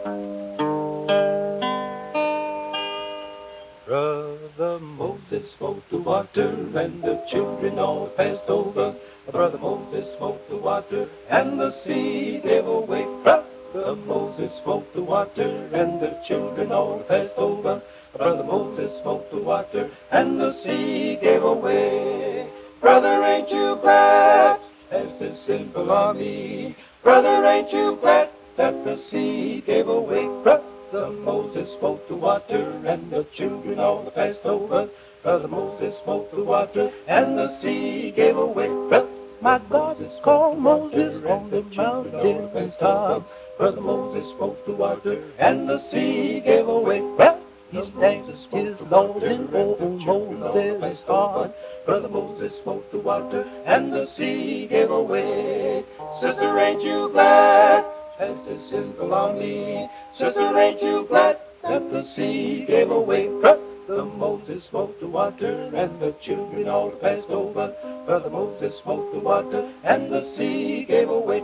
Brother Moses smote the water, and the children all passed over. Brother Moses smote the water, and the sea gave away. Brother Moses smote the water, and the children all passed over. Brother Moses smote the water, and the sea gave away. Brother, ain't you glad as the sinful army? Brother, ain't you glad that the sea gave away? Brother Moses smote the water, and the children all passed over. Brother Moses smote the water, and the sea gave away. My God is called Moses on the mountain top. Brother Moses smote the water, and the sea gave away. He stamped his laws in old Moses' heart. Brother Moses smote the water, and the sea gave away. Sister, ain't you glad as the sinful army? Sister, ain't you glad that the sea gave away? Brother Moses smote the water, and the children all passed over. Brother Moses smote the water, and the sea gave away.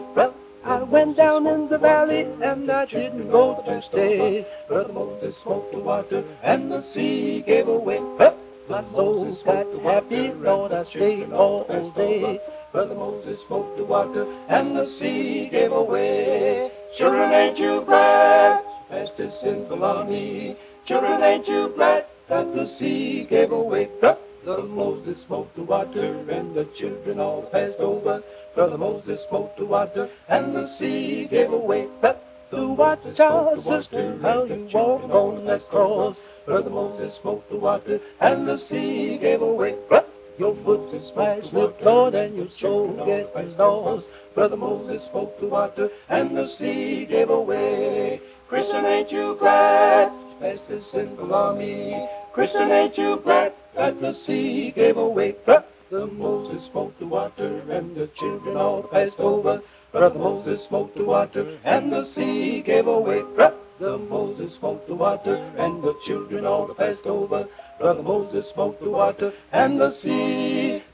I went down in the valley, and I didn't go to stay. Brother Moses smote the water, and the sea gave away. My soul got happy, Lord, I stayed all day. Brother Moses smote the water, and the sea gave away. Children, ain't you glad as the sinful army? Children, ain't you glad that the sea gave away? Brother Moses smote the water, and the children all passed over. Brother Moses smote the water, and the sea gave away. To watch our sister, how you walk on that cross. Brother Moses smote the water, and the sea gave away. Your foot is might slip, Lord, and your soul gets lost. Brother Moses smote the water, and the sea gave away. Christian, ain't you glad as the sinful army? Christian, ain't you glad that the sea gave away? Brother Moses smote the water, and the children all passed over. Brother Moses smote the water, and the sea gave away. Brother Moses smote the water, and the children all passed over. Brother Moses smote the water, and the sea